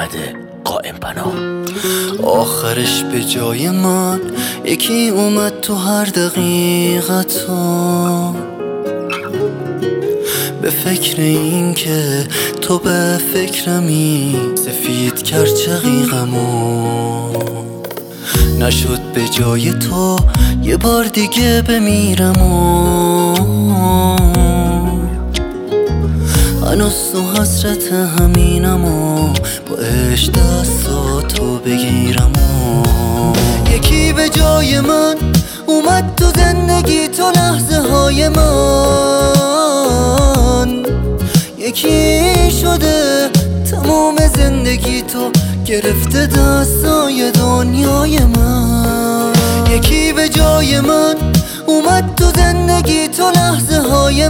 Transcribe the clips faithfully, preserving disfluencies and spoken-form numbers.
محمد قائم بنا. آخرش به جای من یکی اومد تو هر دقیقتون، به فکر این که تو به فکرمی سفید کرد چقیقمو. نشد به جای تو یه بار دیگه بمیرم و هنوز تو حسرت همینم و با عشق دستاتو بگیرم و یکی به جای من اومد تو زندگی تو لحظه های من، یکی شده تمام زندگی تو گرفته دستای دنیای من. یکی به جای من اومد تو زندگی تو لحظه های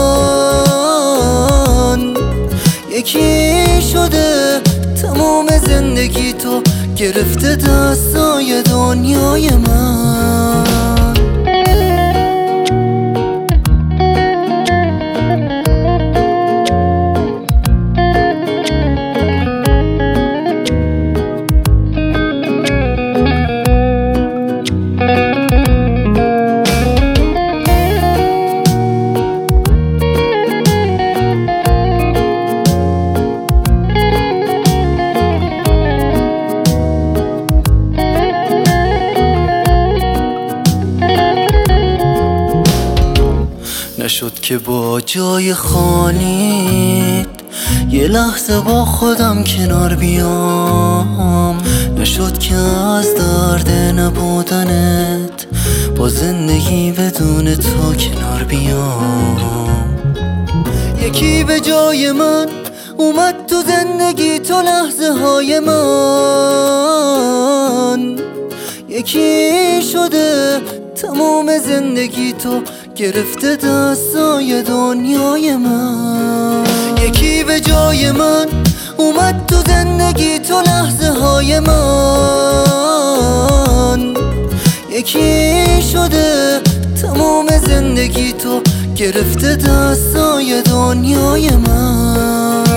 من، یکی شده تمام زندگی تو گرفته دستای دنیای من. نشد که با جای خالیت یه لحظه با خودم کنار بیام، نشد که از درد نبودنت با زندگی بدون تو کنار بیام. یکی به جای من اومد تو زندگی تو لحظه های من، یکی شده تمام زندگی تو گرفته دستای دنیای من. یکی به جای من اومد تو زندگی تو لحظه های من، یکی شده تمام زندگی تو گرفته دستای دنیای من.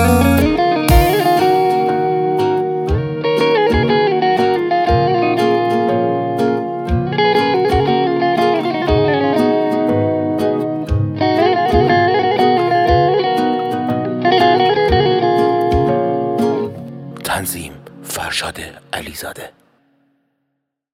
تنظیم فرشاد علیزاده.